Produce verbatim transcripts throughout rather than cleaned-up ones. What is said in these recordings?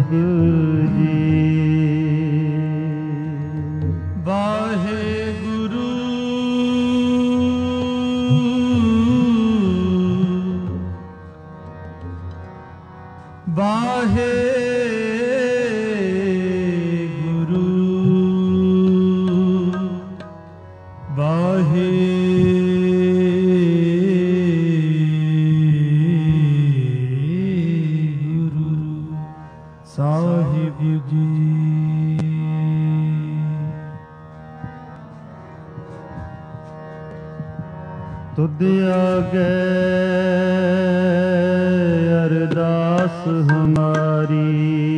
ਸਾਹਿਬ ਜੀ। ਵਾਹਿਗੁਰੂ ਵਾਹਿਗੁਰੂ ਵਾਹਿਗੁਰੂ ਸਾਹਿਬ ਜੀ। ਤੁਧ ਆਗੇ ਅਰਦਾਸ ਹਮਾਰੀ,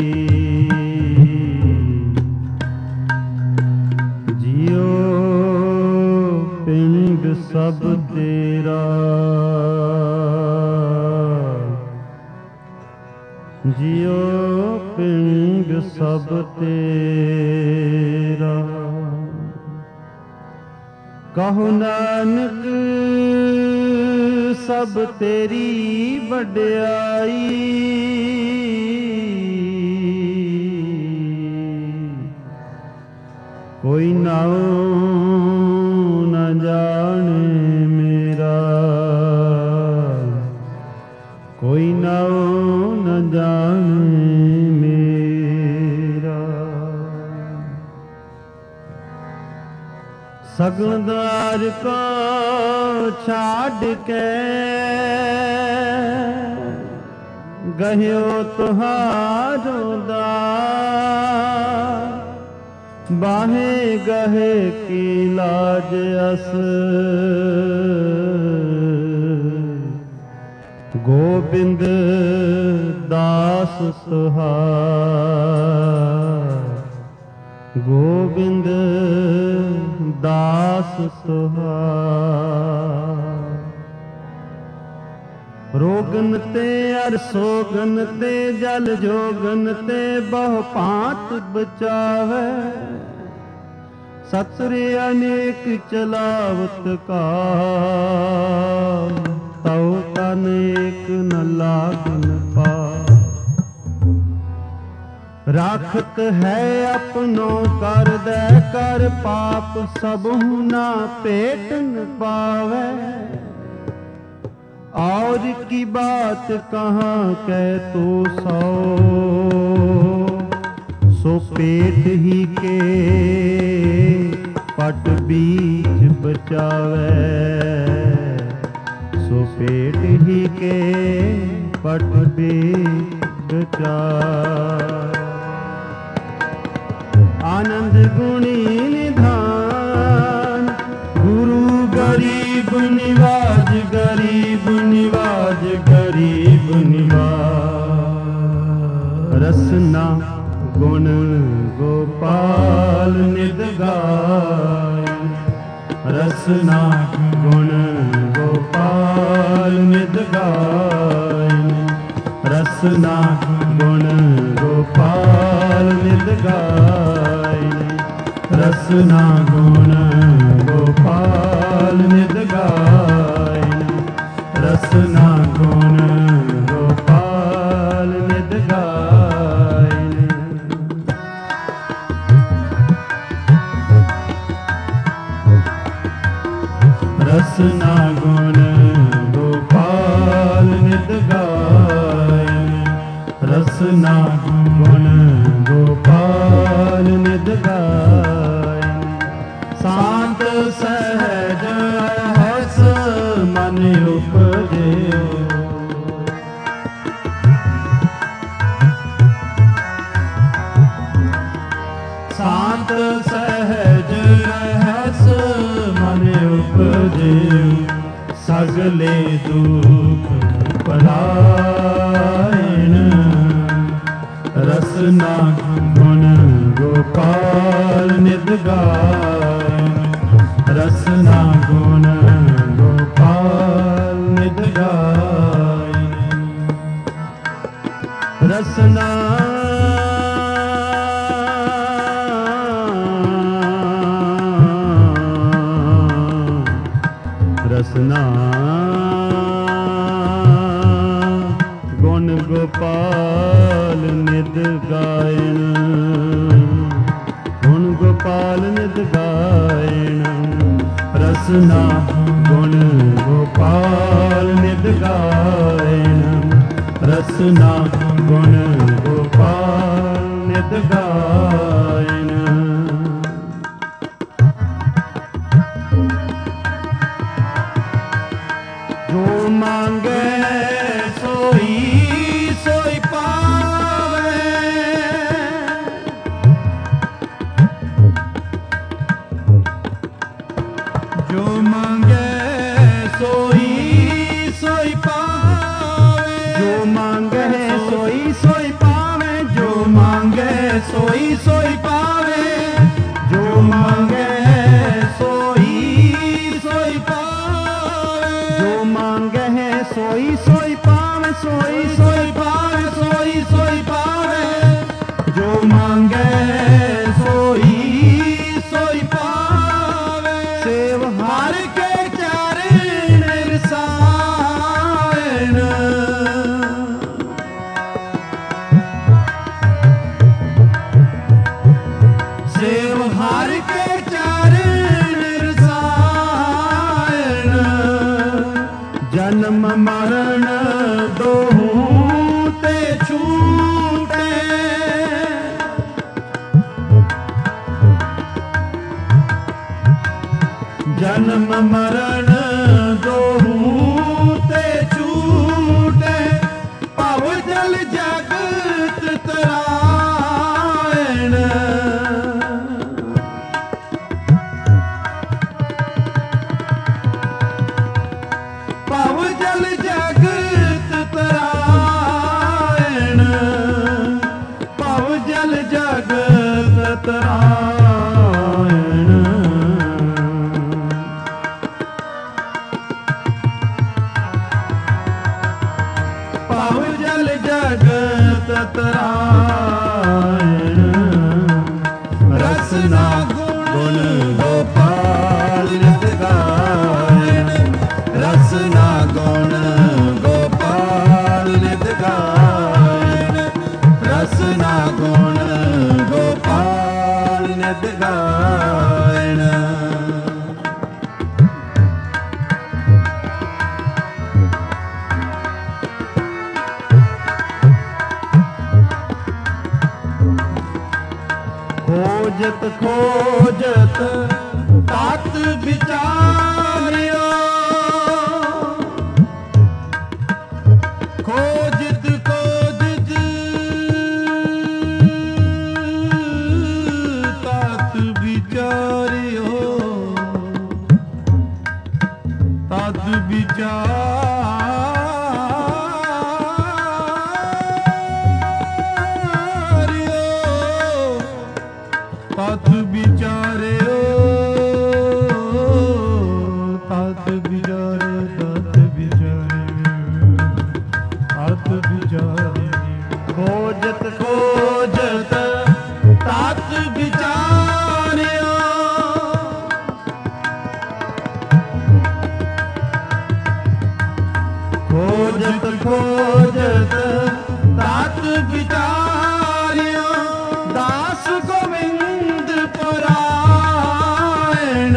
ਜਿਉ ਪਿੰਡ ਸਭ ਤੇਰਾ, ਜਿਉ ਪਿੰਡ ਸਭ ਤੇਰਾ। ਕਹੋ ਨਾਨਕ ਸਭ ਤੇਰੀ ਵਡਿਆਈ, ਕੋਈ ਨਾਉ ਨ ਜਾਣੇ ਮੇਰਾ, ਕੋਈ ਨਾਉ ਨ ਜਾਣੇ ਮੇਰਾ। ਸਗਲ ਦਵਾਰ ਕੋ ਛਾੜ ਕੇ, ਗਹਿਓ ਤੁਹਾਰੋ ਦਾਰ, ਬਾਹੇ ਗਹੇ ਕੀ ਲਾਜ ਅਸ, ਗੋਬਿੰਦ ਦਾਸ ਤੁਹਾਰ, ਗੋਬਿੰਦ ਦਾਸ ਤੁਹਾਰ। ਰੋਗਨ ਤੇ ਅਰ ਸੋਗਨ ਤੇ ਜਲ ਜੋਗਨ ਤੇ ਬਹੁ ਭਾਂਤ ਬਚਾਵੇ, ਸਤਿ ਅਨੇਕ ਚਲਾਵਤ ਕਾ, ਤਉ ਅਨੇਕ ਨ ਲਾਗਨ ਪਾ। ਰਾਖਤ ਹੈ ਆਪਨੋ ਕਰ ਦੈ ਕਰ, ਪਾਪ ਸਭੁ ਨਾ ਭੇਟਨ ਪਾਵੇ। और की बात कहाँ कह तो सौ, सो पेट ही के पट बीच बचावे, सो पेट ही के पट बीच बचावे। आनंद गुणी निधान गुरु गरीब निवाज, गरीब निवाज गरीब निवाज। रसना गुण गोपाल निद गाय, रसना गुण गोपाल निद गाय, रसना गुण गोपाल निद गाय, रसना गुण गोपाल निद गाय, रसना गुण गोपाल निद गाय। रसना गुण गोपाल निद गाय, रसना गुण गोपाल निद गाय। शांत सहज हस मन उपजे, शांत सहज रहस मन उपजे, सगले दुख परायण। रसना गुण गोपाल निद गाय, रसना गुण गोपाल निद गाय। रसना रसना गुण गुण गोपाल नित गायन, गुण गोपाल नित गायन। रसना गुण गोपाल नित गायन, रसना गुण गोपाल नित गायन। जो मांगे सोई सोई पावे, जो मांगे सोई सोई पावे, जो मांगे सोई सोई पावे, जो मांगे सोई सोई पावे, जो मांगे सोई सोई पावे, जो मांगे सोई सोई पावे, सोई सोई पावे, सोई सोई पावे, जो मांगे सोई सोई पावे। सेव हार के चरण रसायन, सेव हार के चरण रसायन। जन्म मरण दोहूं ते छूटे, जन्म मरण दोहूं ते छूटे। भव जल जगत तरायण, भव जल जगत तरायण, भव जल जगत तरायण। भव जल जगत तरायण। रसना गुण गोपाल नित गायन, रसना गुण गोपाल नित गायन, रसना गुण गोपाल नित गायन। खोजत खोजत तात विचारियो, खोजत खोजत तात विचारियो, तात विचारियो, तात विचारियो, तात विचारे, तात विचारे, तात विचारे। खोजत खोजत तात विचारियो, खोजत खोजत तात विचारियो। दास गोविंद परायण,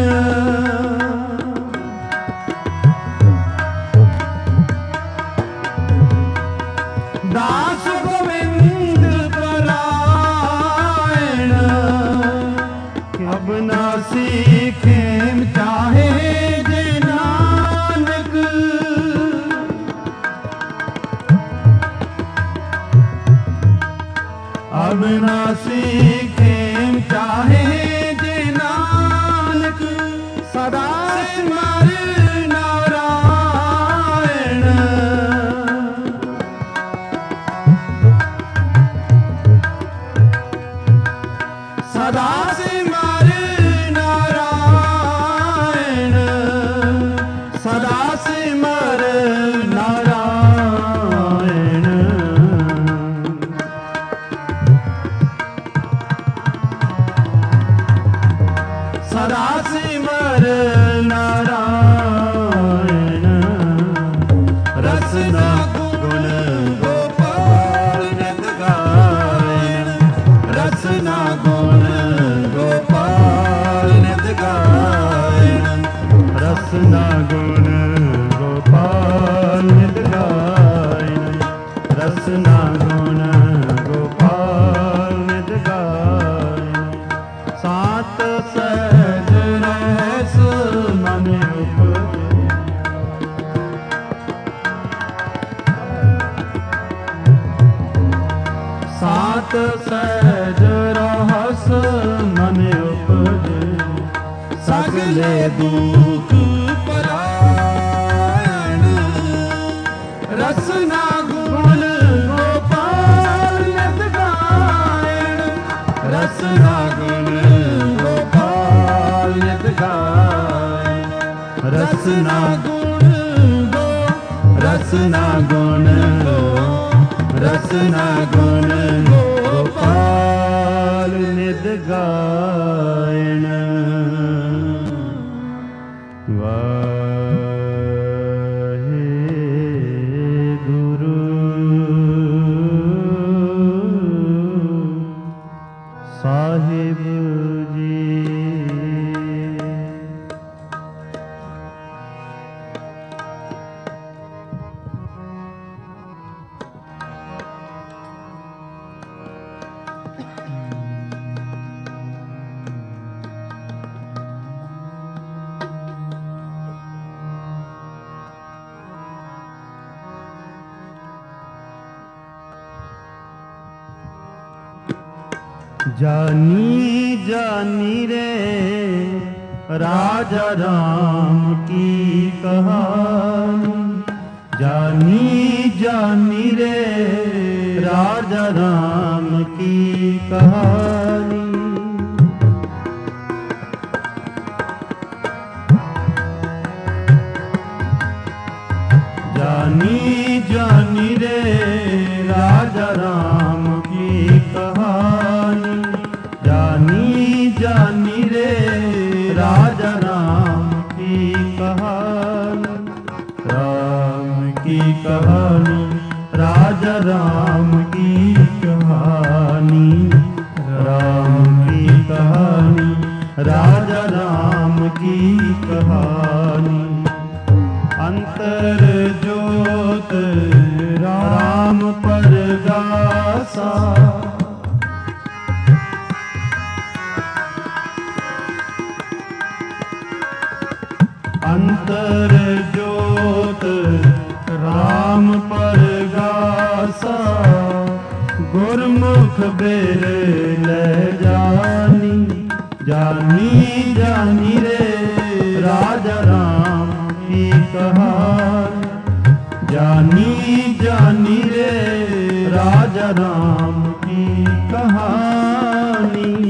दास गोविंद परायण। अब ना सीखें चाहे जे नानक, अब ना सीखें चाहे जे नानक। सदा स्मर नारायण, सदा स्मर नारायण, सदा स्मर नारायण। सदा सिमर नारायण। रसना गुण गोपाल रसना गुण गोपाल नित गाए। सात सहज रहस मन उपजे। सात सहज रहस मन उपजे। सगले दुख परायण रसना गुण गोपाल नित गायण। रसना गुण गोपाल नित गायण। रसना गुण गो रसना गुण रसना गुण गोपाल नित गायण। वाहेगुरु साहिब जी। जानी जानी रे राजा राम की कहानी। जानी जानी रे राजा राम की कहानी। जानी जानी रे राजा राम की कहानी। जानी जानी रे राजा राम की कहानी। राम की कहानी राजा राम की कहानी। राम की कहानी राजा राम की कहानी। अंतर ज्योत राम परगासा। अंतर ज्योत राम परगासा। गुरमुख बेर ले जानी। जानी जानी रे राजा राम की कहानी। जानी जानी रे राजा राम की कहानी।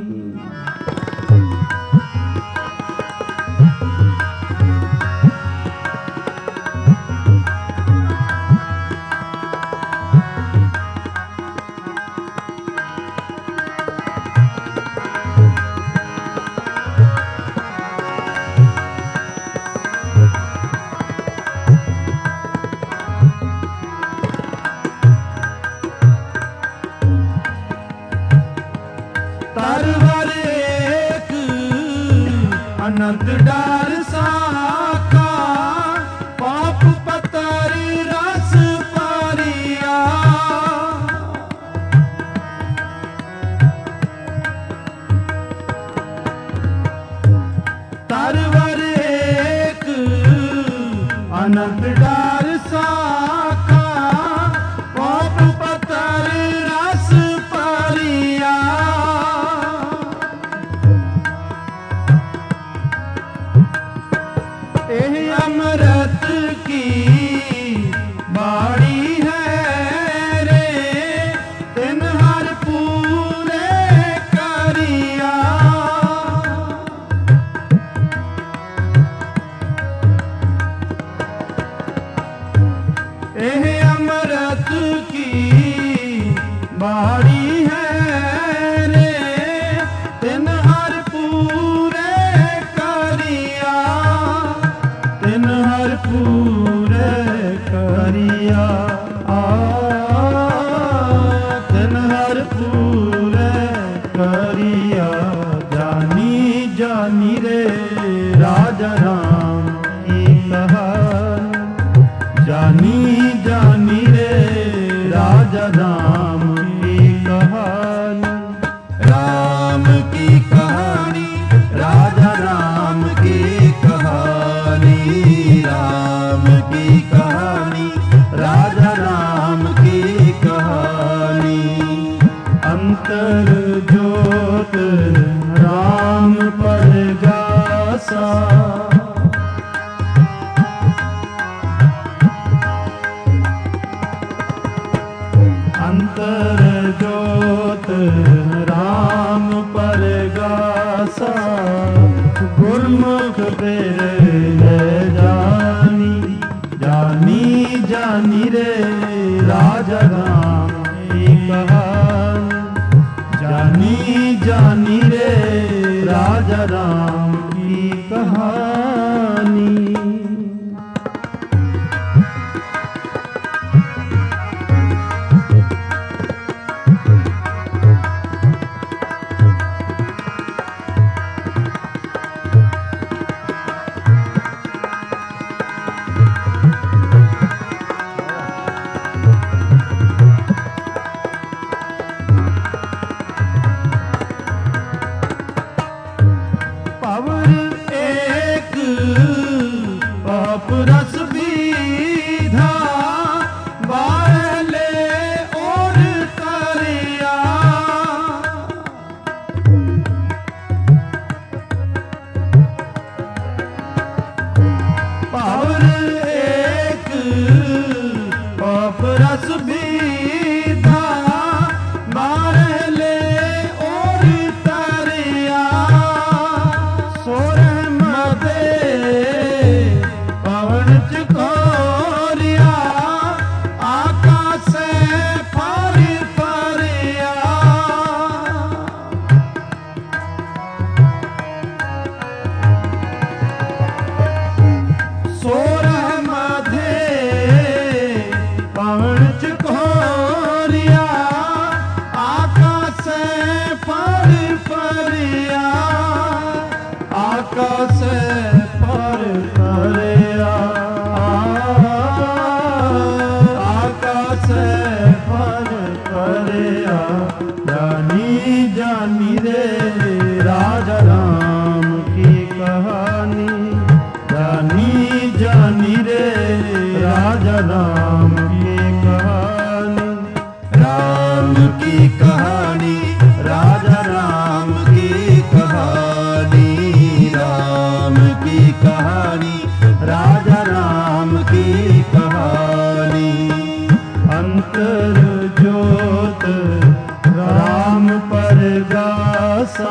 तरवर एक अनंत डार साका। पाप पतारी रस पारिया। तरवर एक अनंत डार साका। पाप पतारी रस पारिया। एह अमृत की बाड़ी है रे। तिन हर पूरे करिया। एह अमृत की बाड़ी है रे। तिन हर पूरे करिया। तिन हर पूरे करिया। आ तिन हर पूरे करिया। जानी जानी रे राजा राम की कहानी। जानी जानी रे राजा राम की कहानी, राम की कहानी, राजा राम की कहानी, राम की कहानी, राजा राम की कहानी। अंतर ज्योत राम परगासा, अंतर ज्योत राम परगासा, गुरमुख बिरले जानी, जानी जानी रे राजा राम की कहानी, जानी जानी रे राजा राम की कहानी। पावर एक पाप रस बीधा, बाले और तरिया, पावर एक पाप रस बीधा, बाले और तरिया, सोरह मदे पवन चकोरिया, आकाश फार परिया, सोरह मदे पवन चकोरिया, आकाश फार परिया, आकाश पर परिया, आकाश पर परिया, जानी जानी रे राजा राम की कहानी, जानी जानी रे राजा राम की कहानी, राम की कहानी, राजा राम की कहानी, राम की कहानी, राजा राम की कहानी। अंतर ज्योत राम परगासा,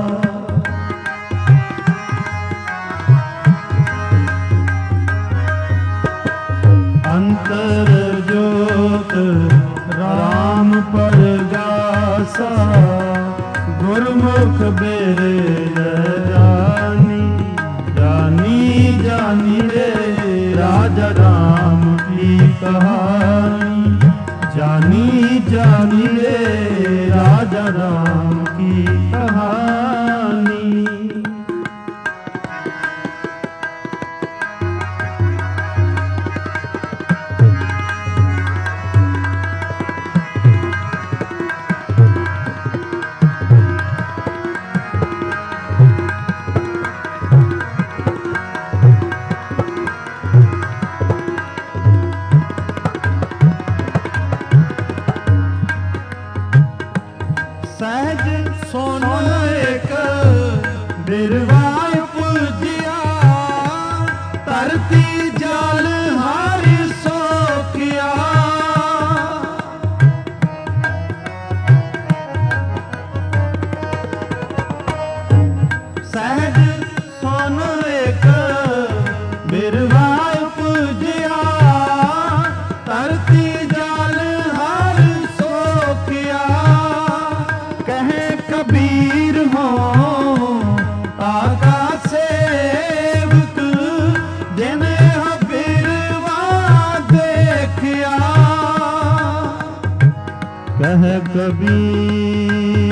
अंतर ज्योत राम परगासा, गुरमुख बिरले जानी, जानी जानी रे राजा राम की कहानी, जानी जानी रे राजा राम की कहानी। सहज सोन एक बिरवाय पूजिया, तरती जल हरि सोखिया, सहज सोन एक बिरवाय पूजिया, तरती जल हरि सोखिया, कहे कबीर हो आका सेवक, जिन्हें बिरवा देखिया, कहे कबीर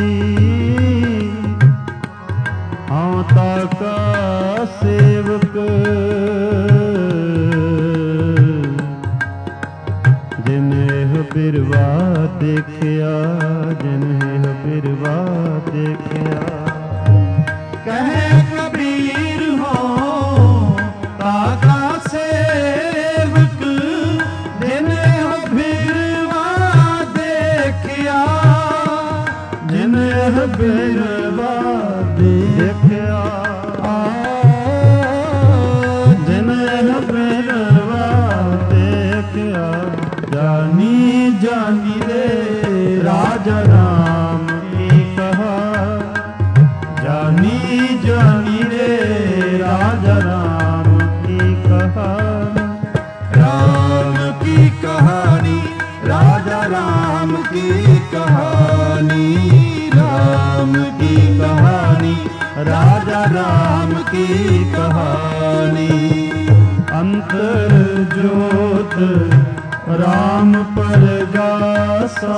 हाँ का सेवक, जिन्हें बिरवा देखिया, जिन्हें बिरवा देखिया। कहे कबीर हो ताका सेवक, जिन्हें बिरवा देखिया, जिन्हें बिरवा देखिया, जिन्हें बिरवा देखिया। जानी जानी रे राजा राम की कहा, जानी जानी रे राजा राम की कहानी। राम की कहानी, राजा राम की कहानी, राम की कहानी, राजा राम की कहानी। अंतर ज्योत राम पर जासा,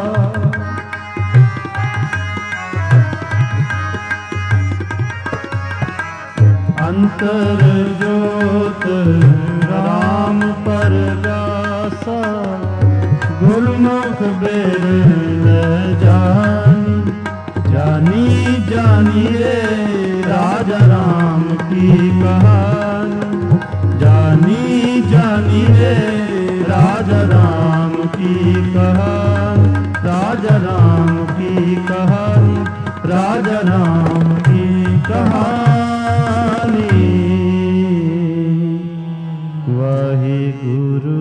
अंतर ज्योत राम पर जासा। गुरमुख बेर न जानी, जानी जानी रे राजा राम की कहानी। जानी जानी रे राजा राम की कहानी, राजा राम की कहानी, राजा राम की कहानी। वाहिगुरु।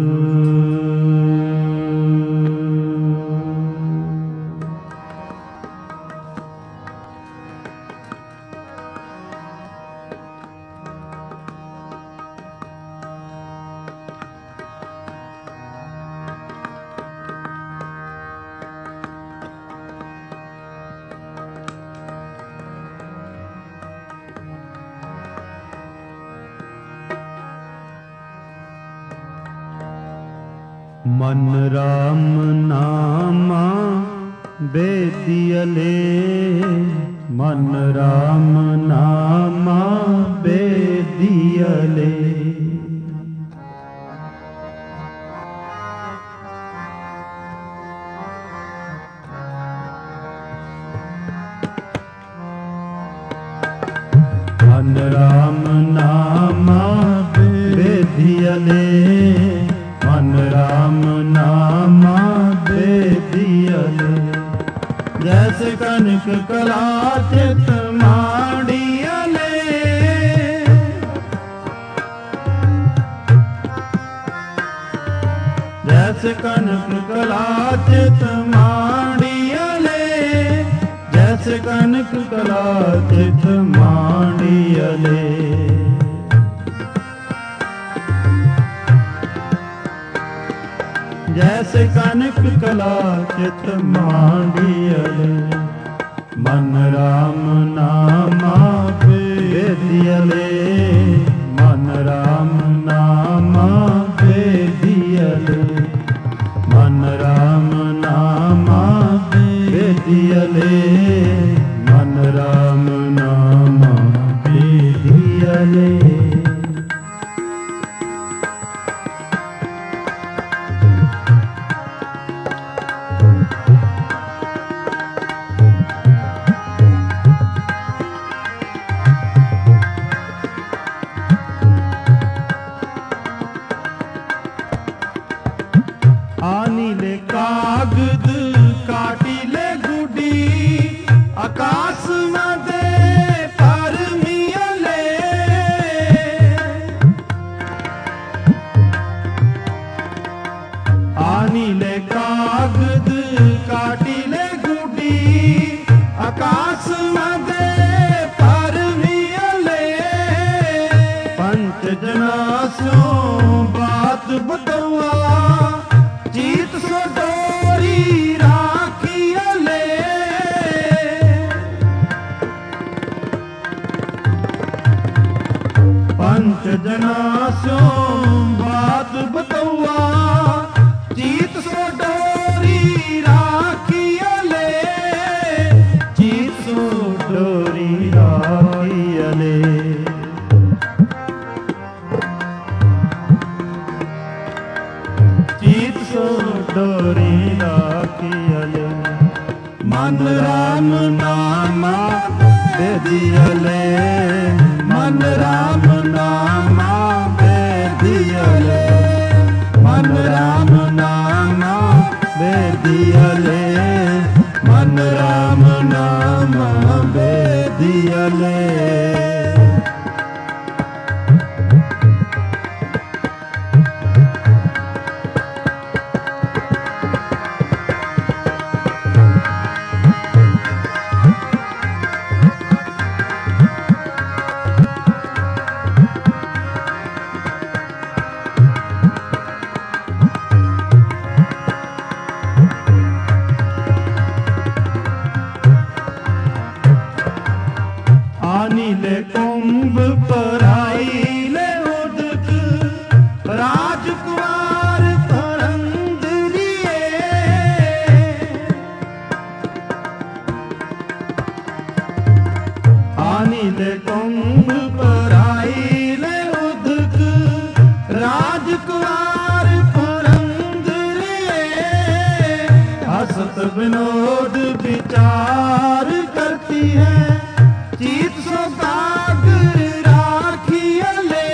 मन राम नामा बेदियले, मन राम नामा बेदियले। मन राम नामा बेदियले, मन राम नामा बेदियले। जैसे कनक कला चित माड़ियले, जैसे कनक कला चित माड़ियले, जैसे कनक कला चित माड़ियले। जैसे कनक कला चित माड़ियले। मन राम नामा बेदियले, मन राम नामा बेदियले, मन राम नामा बेदियले, मन राम नामा बेदियले। आनी ले कागद काटी ले गुडी, राखियले। मन राम नामा बेदियले, मन राम नामा बेदियले, मन राम नामा बेदियले, मन राम नामा बेदियले। आनीले कुंभ पराईले उदक, राजकुमार तरंदरिए। आनीले कुंभ पराईले उदक, राजकुमार तरंदरिए। हसत विनोद विचार करती है, चीत सौदागर राखियले।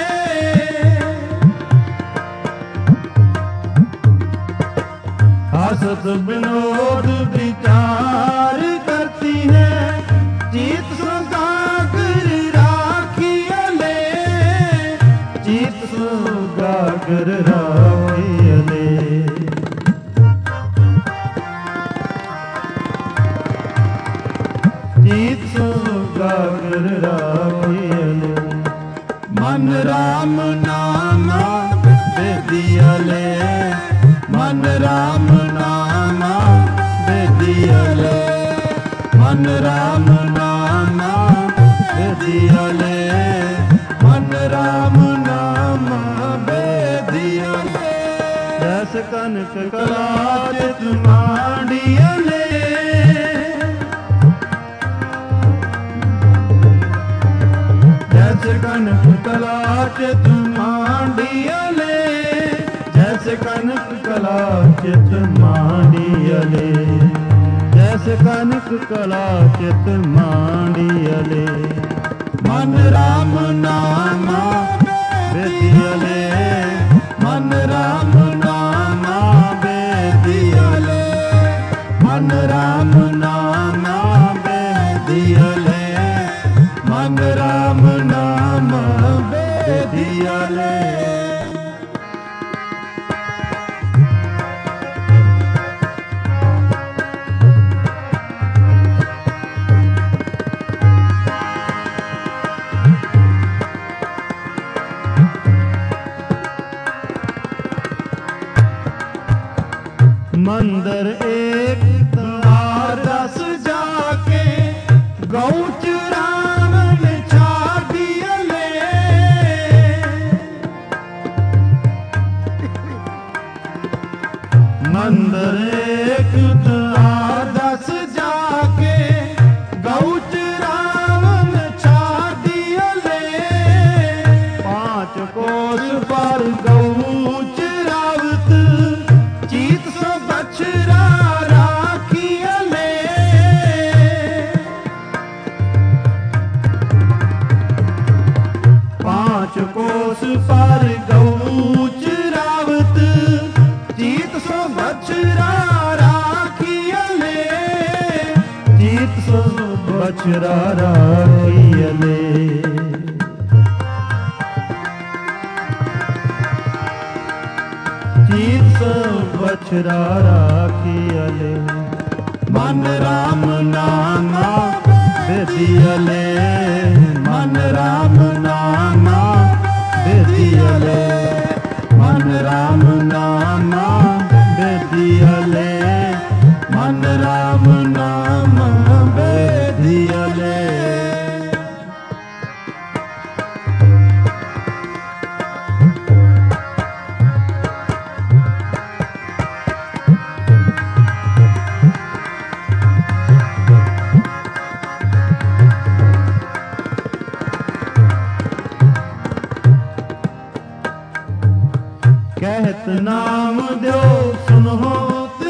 हसत विनोद विचार करती है, चीत सौदागर राखियले, चीत सौदागर राखियले। चीत सौदागर राखियले। मन राम नामा बेदियले, मन राम नामा बेदियले, मन राम नामा बेदियले, मन राम नामा बेदियले। जस कनक कलाचित मांडियले, जैसे कनक कलाचित मांडियले, जैसे कनक कलाचित मांडियले, जैसे कनक कलाचित मांडियले। मन राम नामा बेदियले, मन राम नामा बेदियले, मन राम नामा बेदियले, मन राम नामा बेदियले। मंदिर एक द्वारस जाके, गौ चुरावन छादियले। मंदिर एक द्वारस जाके, गौ चुरावन छादियले। पांच कोस पर गौ चुरावत, चीत सो बछरा राखियले। पांच कोस पर गौ चुरावत, चीत सो बछरा राखियले, चीत सो बछरा राखियले। चीत सो बछरा राखियले। मन राम नामा बेदियले, मन राम नामा बेदियले, मन राम नामा बेदियले, मन राम नामा बेदियले। कहत नाम दो सुनो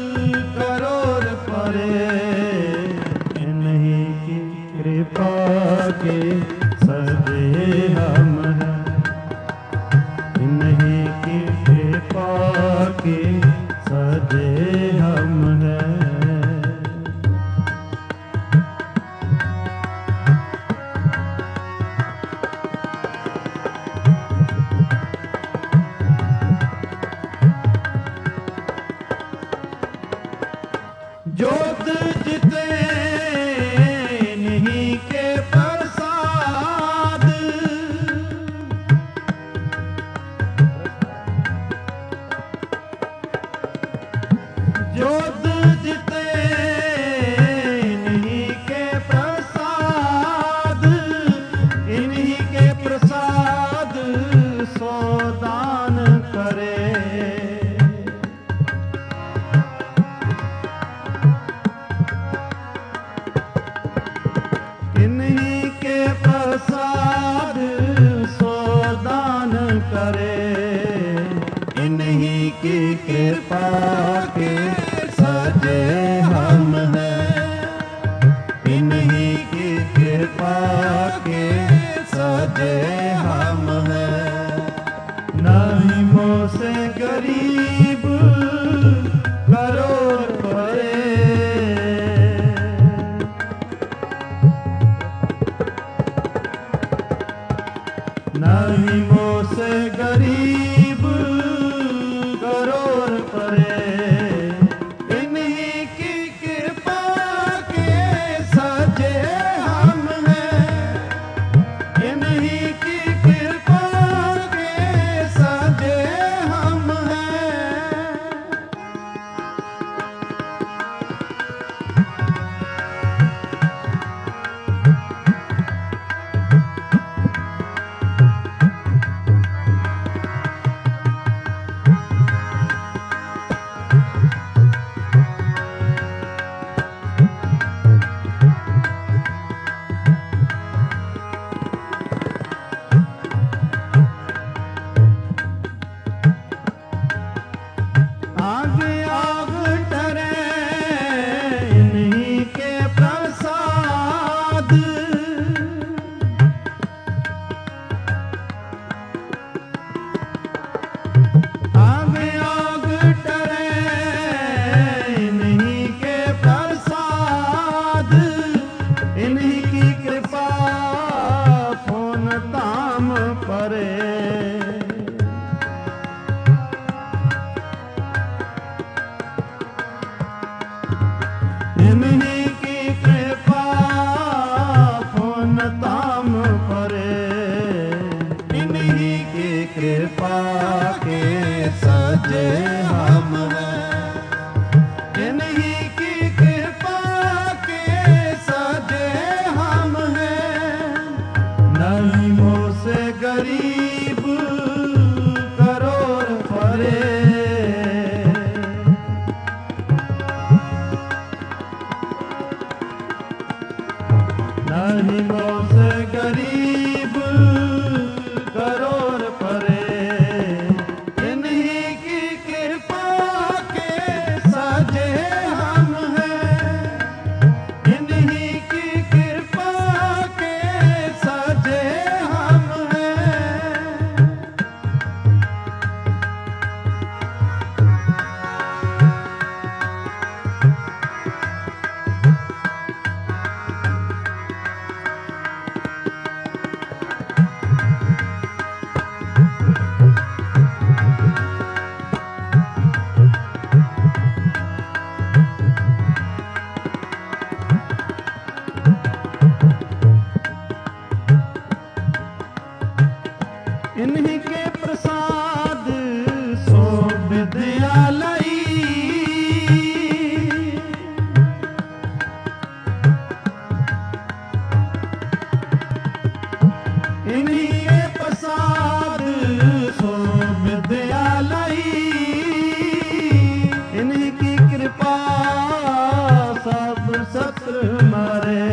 के सजे हम हैं, इन्हीं की कृपा के सजे हम हैं। जोत जिते इन्हीं के प्रसाद, जोत जिते इन्हीं के प्रसाद, इन्हीं के प्रसाद सो दान करे। इन्हीं के प्रसाद सो दान करे, इन्हीं की कृपा के सजे हम हैं, इन्हीं की कृपा के सजे हम हैं। नहीं मोह से गरीब करोड़ परे, नहीं मोह से गरीब करोड़ परे, इन्हीं की कृपा के सजे हम हैं, इन्हीं की कृपा के सजे हम हैं। आगे आग टरे इन्हीं के प्रसाद, आगे आग टरे इन्हीं के प्रसाद, इन्हीं की कृपा फोन ताम परे। इन्हीं की कृपा फोन ताम परे, इन्हीं की कृपा के सजे हम हैं, इन्हीं की कृपा के सजे हम हैं। नहीं मोह से गरीब करोड़ परे, नहीं मोह से गरीब करोड़ परे, इन्हीं की कृपा के सजे हम हैं, इन्हीं की कृपा के सजे हम हैं। इन्हीं के प्रसाद सो विद्यालयी, इन्हीं के प्रसाद सो विद्यालयी, इन्हीं की कृपा सब सत्र मरे।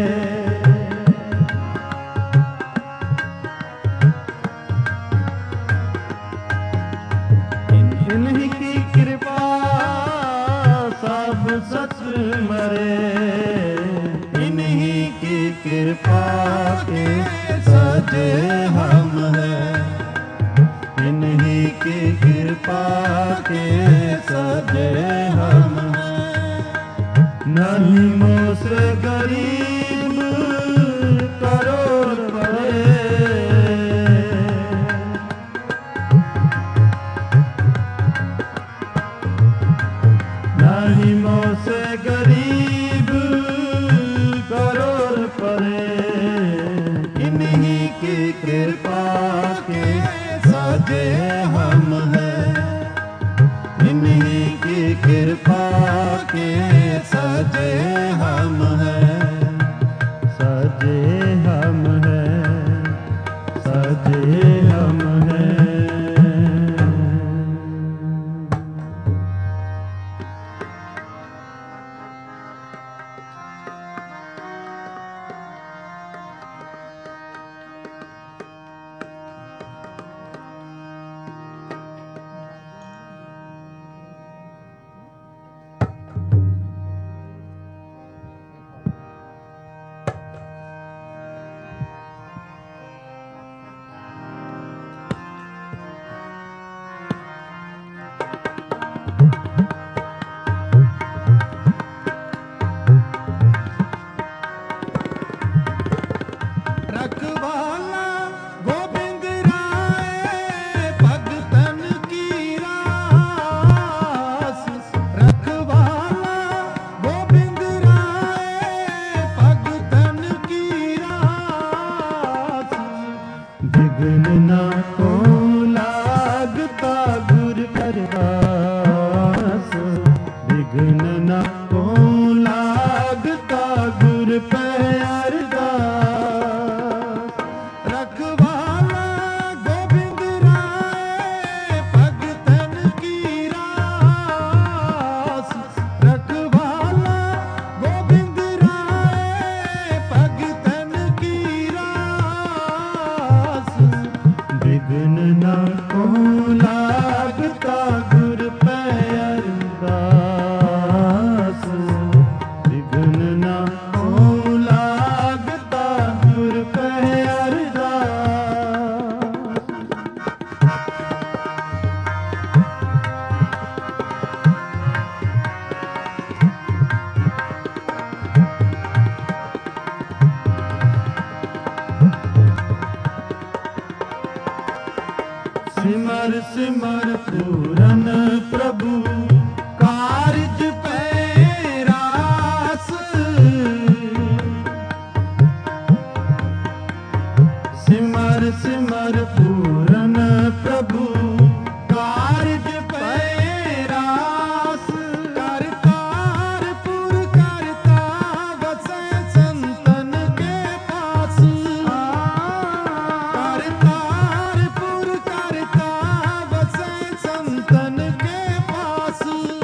इन्हीं की कृपा सब सत्र मरे, इन्हीं की कृपा कृपा के सजे हम हैं, इन्हीं की कृपा के सजे हम हैं। नन्हों से गरीब करोड़ पड़े, नन्हों से गरीब करोड़ पड़े, इन्हीं की कृपा के सजे हम हैं, इन्हीं की कृपा के सजे हम हैं, सजे हम हैं, सजे हम हैं। सिमर सिमर पूरन प्रभु कारज पैरास, सिमर सिमर पूरन प्रभु कारज पैरास, करतारपुर करता बसे संतन के पास, करतारपुर करता बसे संतन के पास,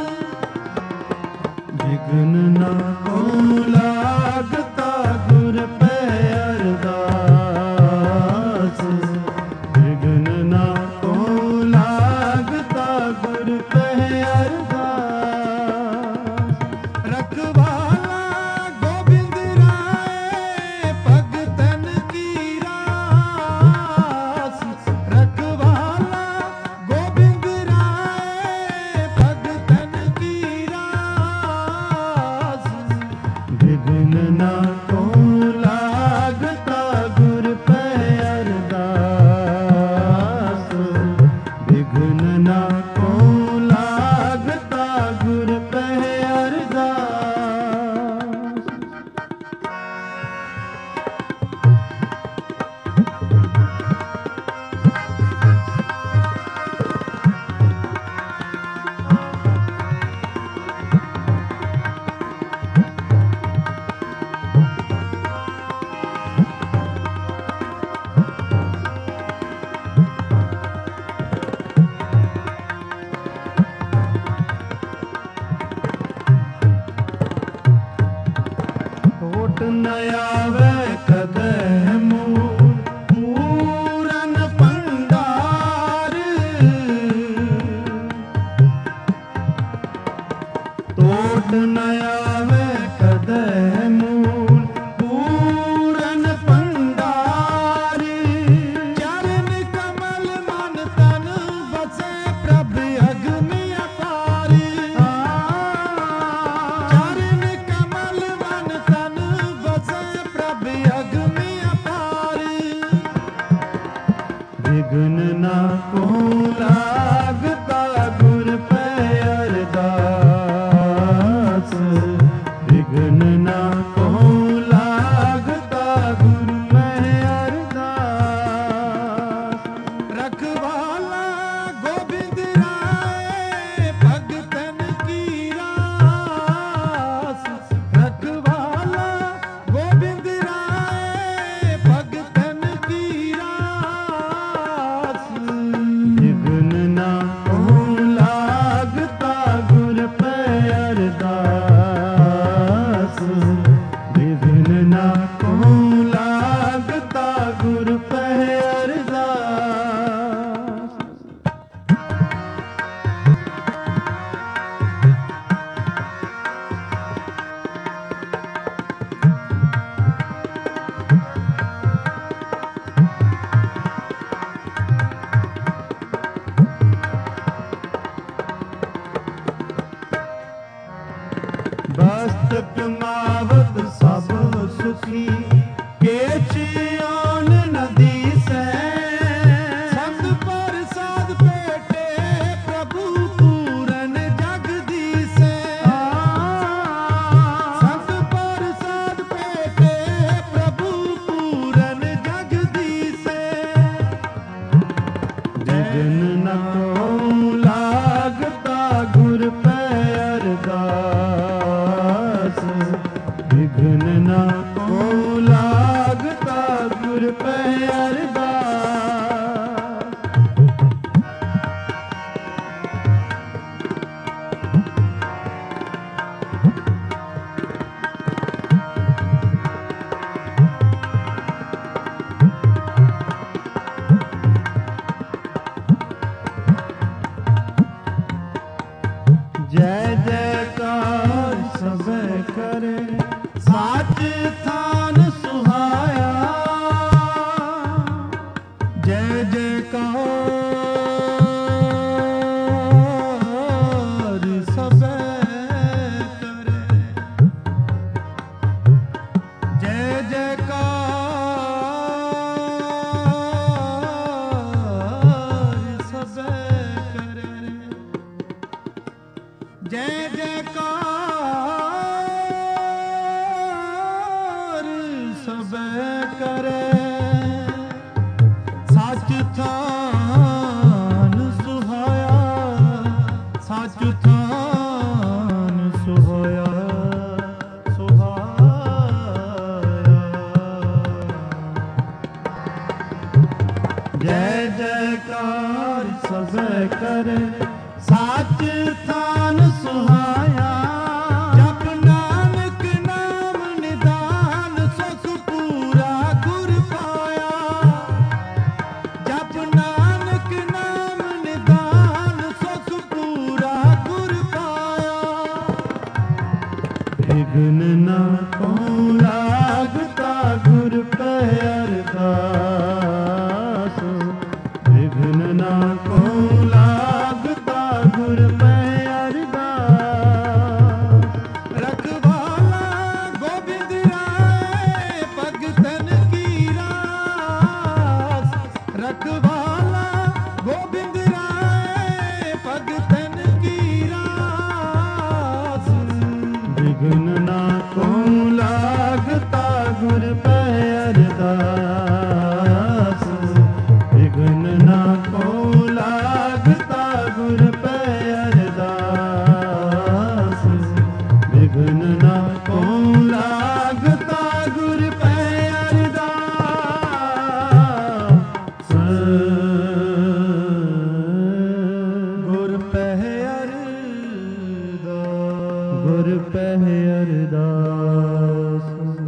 विघ्न न हो लागता गुर पे अरदास, विघ्न न हो लागता गुर पे अरदास। रखवाला गोविंद राय भगतन की रास, रखवाला गोविंद राय भगतन की रास, विघ्न न हो लागता गुर पे अरदास, विघ्न न हो लागता गुर पे अरदास। टोट न आवे कदह मूल पूरन भंडार, टोट न आवे कदह मूल पूरन ਮਾਵਤ ਕਮਾਵਤ ਸਭ ਸੁਖੀ, ਕੇਛ ਆਨ ਨਦੀ ਸੈ। ਸੰਤ ਪ੍ਰਸਾਦ ਭੇਟੇ ਪ੍ਰਭੂ ਪੂਰਨ ਜਗ ਦੀਸੈ। ਸੰਤ ਪ੍ਰਸਾਦ ਭੇਟੇ ਪ੍ਰਭੂ ਪੂਰਨ ਜਗ ਦੀਸੈ। ਜਿਨ ਨ ਕੋ ਲਾਗਤਾ ਗੁਰ ਪੈ ਅਰਦਾਸ, ਵਿਘਨ ਨ ਕੋ ਲਾਗਤਾ ਗੁਰ ਪੈ ਅਰਦਾਸ। ਜੈ ਜੈਕਾਰ ਸਭੈ ਕਰੇ, ਸਾਚ ਥਾਨ ਸੁਹਾਇਆ। ਜੈ ਜੈਕਾਰ ਸਭੈ ਕਰੇ, ਜੈ ਜੈਕਾਰ ਸਭੈ ਕਰੇ, ਜੈ ਜੈਕਾਰ ਸਭੈ ਕਰੇ। ਸੱਚ ਥਾਨ ਸੁਹਾਇਆ, ਸੱਚ ਥਾਨ ਸੁਹਾਇਆ, ਸੁਹਾਇਆ। ਜੈ ਜੈਕਾਰ ਸਭੈ ਕਰੇ, ਸੱਚ ਥਾਨ ਸੁਹਾਇਆ। ਜਪ ਨਾਨਕ ਨਾਮ ਨਿਦਾਨ, ਸੁਖ ਪੂਰਾ ਗੁਰ ਪਾਇਆ। ਜਪ ਨਾਨਕ ਨਾਮ ਨਿਦਾਨ, ਸੁਖ ਪੂਰਾ ਗੁਰ ਪਾਇਆ। ਵਿਘਨ ਨ ਕੋ ਲਾਗਤਾ ਗੁਰ ਪੈ ਅਰਦਾਸ, ਵਿਘਨ ਨ ਕੋ ਲਾਗਤਾ ਗੁਰ ਪੈ ਅਰਦਾਸ। ਰਖਵਾਲਾ ਗੋਬਿੰਦ ਰਾਏ ਭਗਤਨ ਕੀ ਰਾਸ। ਰਖਵਾਲਾ ਗੋਬਿੰਦ ਰਾਏ ਭਗਤਨ ਕੀ ਰਾਸ। ਵਿਘਨ ਨ ਕੋ ਲਾਗਤਾ ਗੁਰ ਪੈ ਅਰਦਾਸ, ਵਿਘਨ ਨ ਕੋ ਲਾਗਤਾ ਗੁਰ ਪੈ ਅਰਦਾਸ। ਵਿਘਨ ਨ ਕੋ ਲਾਗਤਾ ਗੁਰ ਪੈ ਅਰਦਾਸ। ਗੁਰ ਪੈ ਅਰਦਾਸ, ਗੁਰ ਪੈ ਅਰਦਾਸ।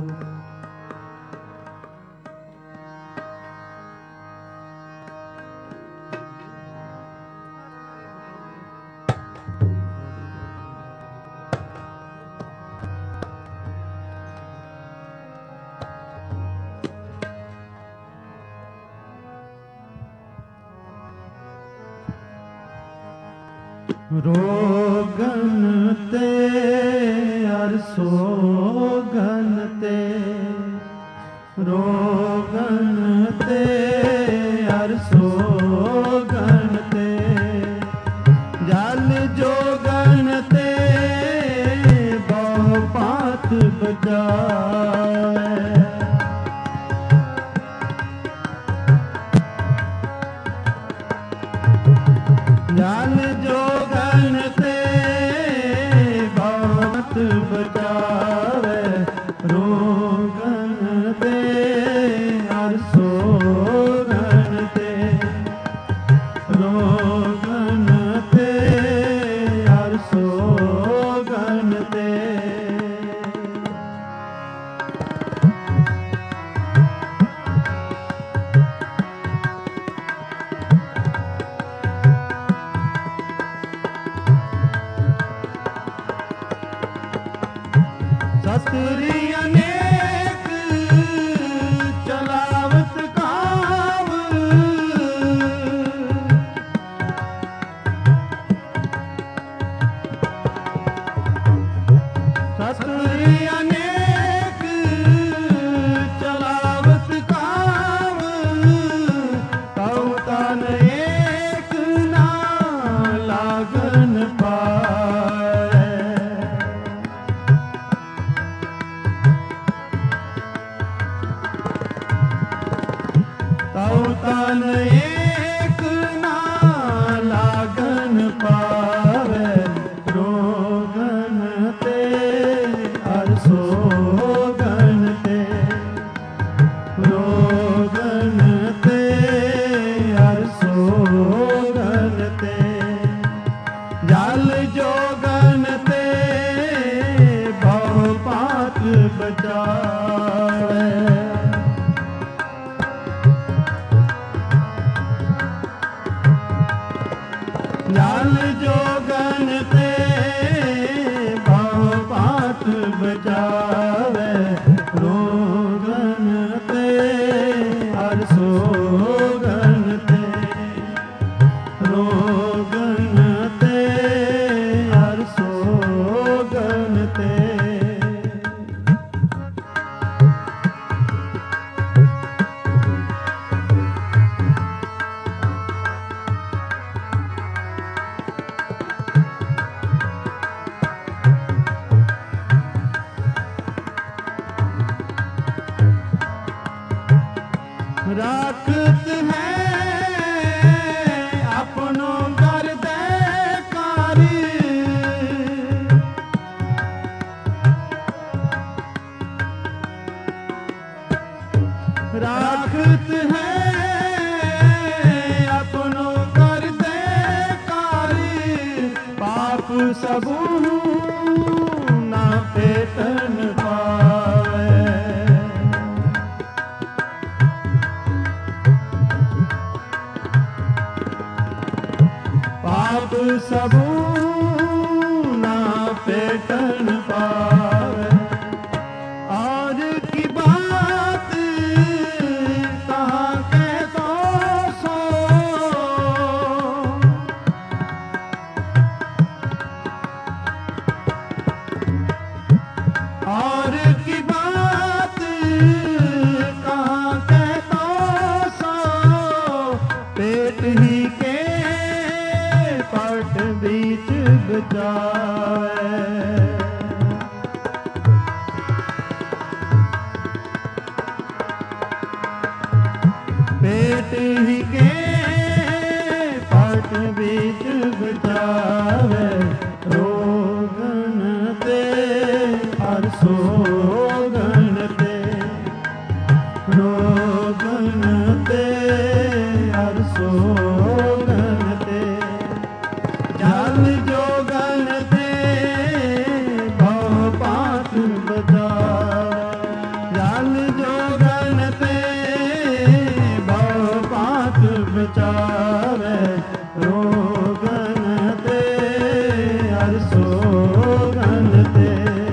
ਰੋਗਨ ਤੇ ਅਰ ਸੋਗਨ ਤੇ, ਰੋਗਨ ਤੇ ਅਰ ਸੋਗਨ ਤੇ, ਜਲ ਜੋਗਨ ਤੇ ਬਹੁ ਪਾਤ ਬਜਾਏ। ਜਲ ਜੋਗਨ ਤੇ ਬਹੁਤ ਬਚਾਵੇ, ਰੋਗਨ ਤੇ ਅਰ ਸੋਗਨ ਤੇ, ਰੋਗਨ ਤੇ ਅਰ ਸੋਗਨ ਤੇ। ਸਤਿ ਅਨੇਕ ਚਲਾਵਤ ਕਾਵ, ਸਤਿ ਲਾਗਨ ਪਾਏ। ਤਉ ਤਨ ਏਕ ਨਾ ਲਾਗਨ ਪਾਵੇ, ਰੋਗਨ ਤੇ ਅਰ ਸੋਗਨ ਤੇ, ਰੋਗਨ ਤੇ ਅਰ ਸੋਗਨ ਤੇ, ਜਲ ਜੋਗਨ ਤੇ ਬਹੁ ਪਾਤ ਬਚਾਵੇ। ਜਲ ਜੋਗਨ ਤੇ ਬਹੁ ਪਾਤ ਬਚਾਵੇ, ਰੋਗਨ ਤੇ ਅਰ ਸੋਗਨ ਤੇ, ਰੋਗਨ ਤੇ ਅਰ ਸੋਗਨ ਤੇ। ਰਾਖਤ ਹੈ ਆਪਣੋ ਘਰ ਦੇ ਕਾਰੀ, ਰਾਖਤ ਹੈ ਆਪਣੋ ਘਰ ਦੇ ਕਾਰੀ, ਪਾਪ ਸਭੂ ਨਾ ਭੇਟਨ ਪਾਵੇ। ਪਾਪ ਸਭੂ ਨਾ ਭੇਟਨ ਪਾਵੇ। और की बात कहाँ के तो सो, और की बात कहाँ के तो सो, पेट ही के पट बीच बचाए। पेट ही के पट बीच बचावे, रोगन ते अर सोगन ते, रोगन ते अर सोगन ते, जल जोगन ते बहु पात बचावे। जल जोगन ते बहु पात बचावे, रोगन ते अर सोगन ते,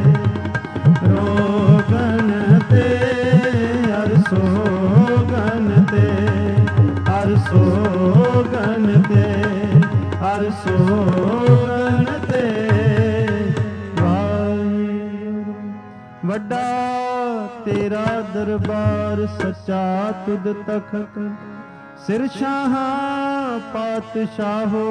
रोगन ते अर सोगन ते, अर सोगन ते, अर सोगन ते। वाहिगुरू ਵੱਡਾ ਤੇਰਾ ਦਰਬਾਰ ਸੱਚਾ ਤੁਧ ਤਖਤ, ਸਿਰ ਸ਼ਾਹਾਂ ਪਾਤਸ਼ਾਹੋ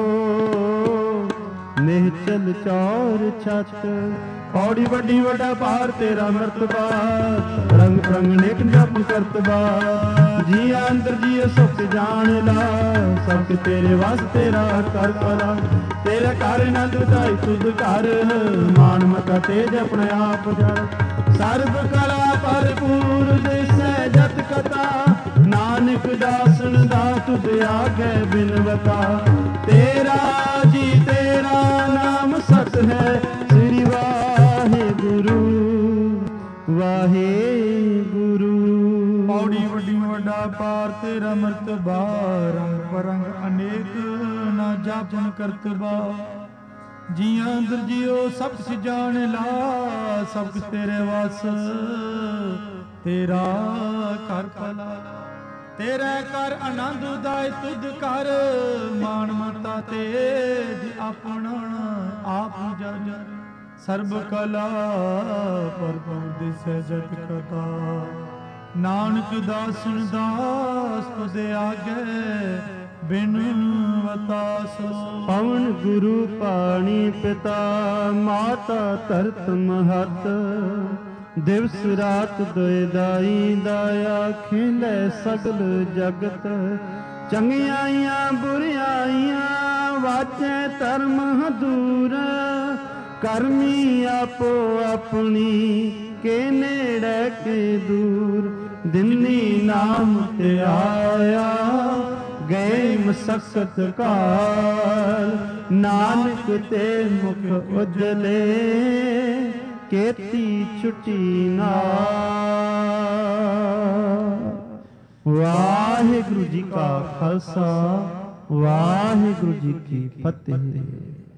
ਨਿਹਚਲ ਚੌਰ ਛਤ। ਪੌੜੀ ਵੱਡੀ ਵੱਡਾ ਭਾਰ ਤੇਰਾ ਮਰਤਬਾ, ਰੰਗ ਰੰਗ ਨੇਕ ਜਪ ਕਰਤਬਾ। ਜੀ ਅੰਦਰ ਜੀ ਸੁਖ ਜਾਣ ਲਾ, ਸਭ ਤੇਰੇ ਵਸ ਤੇਰਾ ਕਰ ਭਲਾ। ਤੇਰਾ ਘਰ ਆਨੰਦ ਉਦਾਈ ਤੁਧ ਘਰ, ਮਾਨ ਮਤਾ ਤੇਜ ਆਪਣੇ ਆਪ ਜੜ। ਸਰਬ ਕਲਾ ਭਰਪੂਰ ਦਿਸੈ ਜਤ ਕਥਾ, ਨਾਨਕ ਦਾਸਨ ਦਾ ਤੁਧ ਆਗੇ ਬਿਨਵਤਾ। ਤੇਰਾ ਜੀ ਤੇਰਾ ਨਾਮ ਸਤ ਹੈ, ਸ੍ਰੀ ਵਾਹਿਗੁਰੂ ਵਾਹਿਗੁਰੂ। ਪੌੜੀ ਵੱਡੀ ਵੱਡਾ ਪਾਰ ਤੇਰਾ ਮਰਤਬਾ, ਰੰਗ ਪਰੰਗ ਅਨੇਕ ਨਾ ਜਾਪਨ ਕਰਤਬਾ। ਜੀਆਂ ਅੰਦਰ ਜਿਉ ਸਭ ਕੁਛ ਜਾਣ ਲਾ, ਸਭ ਕੁਛ ਤੇਰੇ ਵਸ ਤੇਰਾ ਘਰ ਭਲਾ। ਤੇਰੇ ਘਰ ਆਨੰਦ ਉਦਾਇ ਤੁਧ ਘਰ, ਮਾਨ ਮਤਾ ਤੇਜ ਆਪਣਾ ਆਪ ਜਜ। ਸਰਬ ਕਲਾ ਭਰਪੂਰ ਦਿਸੈ ਜਤ ਕਥਾ, ਨਾਨਕ ਦਾਸਨ ਦਾਸ ਤੁਧ ਆਗੇ ਬਿਨ ਵਤਾਸੋ। ਪਵਨ ਗੁਰੂ ਪਾਣੀ ਪਿਤਾ ਮਾਤਾ ਧਰਤ ਮਹਤ, ਦਿਵਸ ਰਾਤ ਦੁਇ ਦਾਈ ਦਾਇਆ ਖੇਲੇ ਸਗਲ ਜਗਤ। ਚੰਗਿਆਈਆਂ ਬੁਰਿਆਈਆਂ ਵਾਚੈ ਧਰਮ ਹਦੂਰ, ਕਰਮੀ ਆਪੋ ਆਪਣੀ ਕੇ ਨੇੜੇ ਕੇ ਦੂਰ। ਦਿਨੀ ਨਾਮ ਤੇ ਆਇਆ ਗਏ ਮਸਕਤ ਕਾਲ, ਨਾਨਕ ਤੇ ਮੁਖ ਉਜਲੇ ਕੇਤੀ ਛੁਟੀ ਨਾਲ। ਵਾਹਿਗੁਰੂ ਜੀ ਕਾ ਖਾਲਸਾ, ਵਾਹਿਗੁਰੂ ਜੀ ਕੀ ਫਤਿਹ।